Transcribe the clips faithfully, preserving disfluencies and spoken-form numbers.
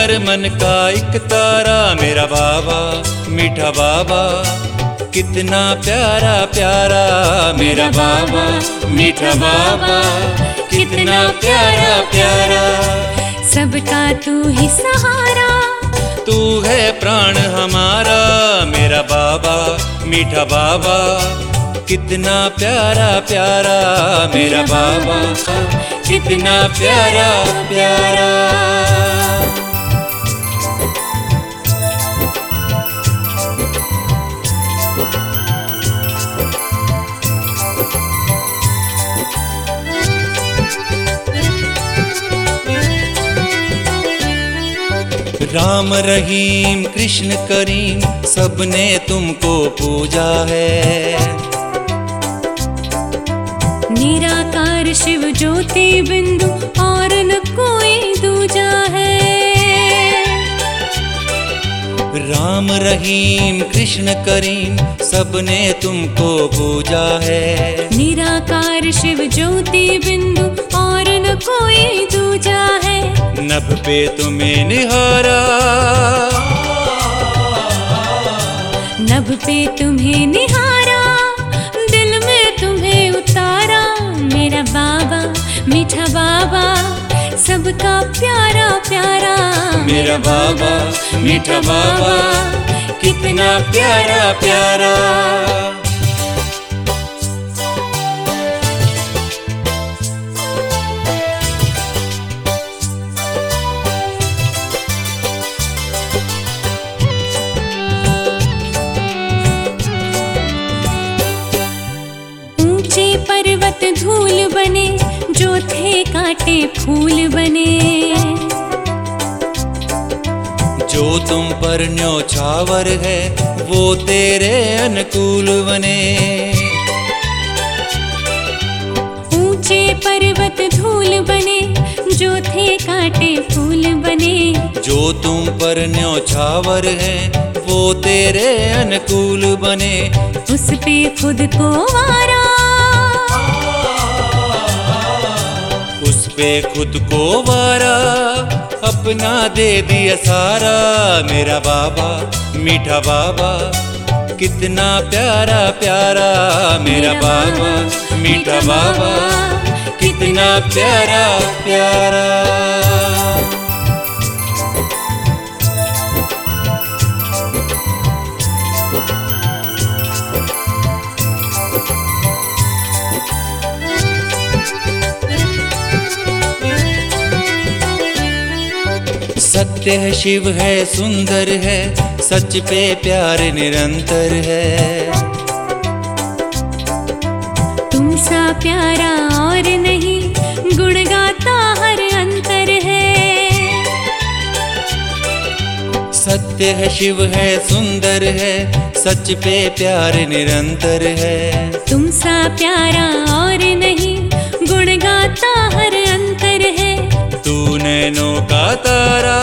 हर मन का एक तारा मेरा बाबा मीठा बाबा, कितना प्यारा प्यारा मेरा बाबा मीठा बाबा, कितना प्यारा प्यारा। सबका तू ही सहारा, तू है प्राण हमारा मेरा बाबा मीठा बाबा, कितना प्यारा प्यारा मेरा बाबा, कितना प्यारा प्यारा। राम रहीम कृष्ण करीम सबने तुमको पूजा है। निराकार शिव ज्योति बिंदु और न कोई दूजा है। राम रहीम कृष्ण करीम सबने तुमको पूजा है। निराकार शिव ज्योति बिंदु और न कोई दूजा है। नभ पे तुम्हें निहारा, नभ पे तुम्हें निहारा, दिल में तुम्हें उतारा मेरा बाबा मीठा बाबा, सबका प्यारा प्यारा मेरा बाबा मीठा बाबा, कितना प्यारा प्यारा। पर्वत धूल बने जो थे कांटे फूल बने, जो तुम पर न्योछावर है वो तेरे अनुकूल बने। ऊंचे पर्वत धूल बने जो थे कांटे फूल बने, जो तुम पर न्योछावर है वो तेरे अनुकूल बने। उस पे खुद को वारा, उस पे खुद को वारा, अपना दे दिया सारा मेरा बाबा मीठा बाबा, कितना प्यारा प्यारा मेरा बाबा मीठा बाबा, कितना प्यारा प्यारा। सत्य है शिव है सुंदर है, सच पे प्यार निरंतर है। तुम सा प्यारा और नहीं, गुण गाता हर अंतर है। सत्य है शिव है सुंदर है, सच पे प्यार निरंतर है। तुम सा प्यारा और नहीं, गुण गाता हर अंतर है। तू नैनों का तारा,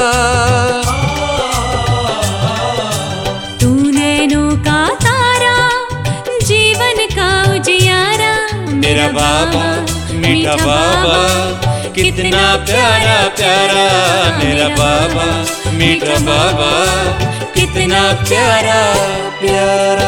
तू नैनों का तारा, जीवन का उजियारा मेरा बाबा मीठा बाबा, कितना प्यारा प्यारा मेरा बाबा मीठा बाबा, कितना प्यारा प्यारा।